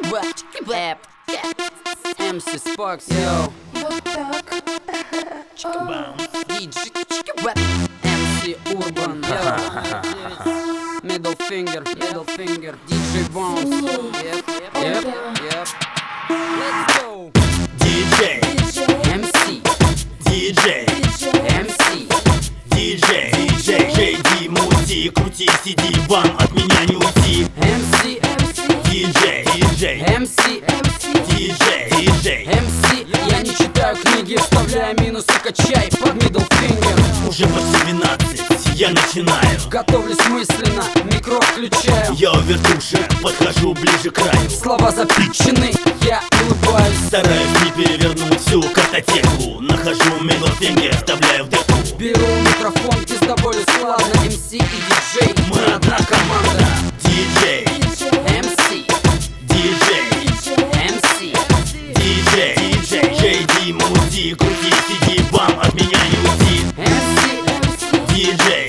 MC Sparks, yo. Вот так. MC Urban, yo. Middle finger, DJ Bounce. Yep. Let's go. DJ, MC, DJ, MC, DJ, JD, мути, крути, сиди, вам от меня не уйти. MC, DJ, MC, MC. Я не читаю книги, вставляю минусы, качай под middle finger. Уже почти 12, я начинаю. Готовлюсь мысленно, микро включаю. Я у вертуши, подхожу ближе к краю. Слова запичены, я улыбаюсь. Стараюсь не перевернуть всю картотеку. Нахожу middle finger, вставляю в деку. Беру микрофон, пиздоболю складно. MC и диджей, мы одна команда. DJ, MC, MC, JD, мути, крути, сиди, вам от меня не уйти. MC, DJ,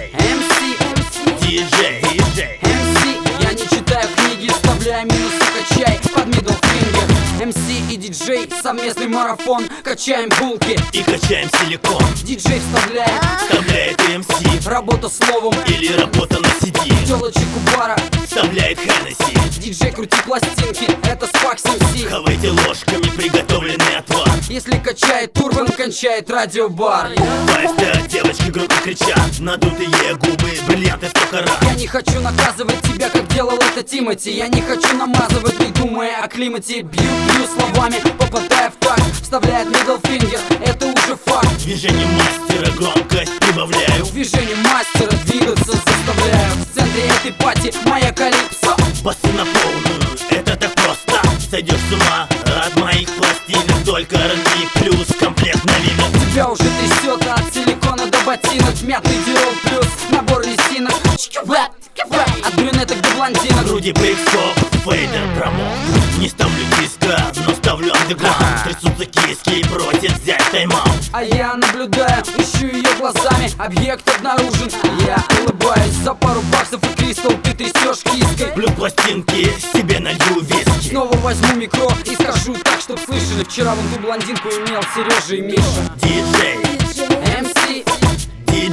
MC. Я не читаю книги, вставляю минусы, качай под middle finger. MC и диджей, совместный марафон. Качаем булки, и качаем силикон. диджей Вставляет MC, работа словом. или работа на CD. Телочек у бара, Вставляет Хеннесси. диджей крути пластинки, это Sparks MC. Хавайте ложками приготовленный отвар. Если качает Урбан, кончает радиобар. Вайф, девочки громко кричат, надутые губы, бриллианты 100 карат. Я не хочу наказывать тебя, как делал это Тимати. Я не хочу намазывать, не думая о климате. Бью словами, попадая в такт. Вставляет middle finger, это уже факт. Движение мастера, громкость прибавляю. Движение мастера, двигаться заставляю. В центре этой пати моя калипсо. Басы на полную, это так просто. Сойдешь с ума от моих пластинок. Только R&B плюс комплект новинок. Тебя уже трясет от силикона до ботинок. Мятный дирол плюс набор резинок. От брюнеток до блондинок. Груди брейкстоп, фейдер промок. Не ставлю диско, но ставлю андеграунд. Трясутся киски и просят взять тайм-аут. А я наблюдаю, ищу ее глазами. Объект обнаружен, я улыбаюсь. За пару баксов и кристалл ты трясешь киской. Плюс пластинки, себе налью виски. Снова возьму микро и скажу так, чтоб слышали. Вчера вон ту блондинку имел Сережа и Миша. DJ, MC,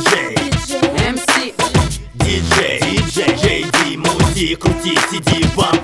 DJ, MC, JD, мути, крути, сиди, вам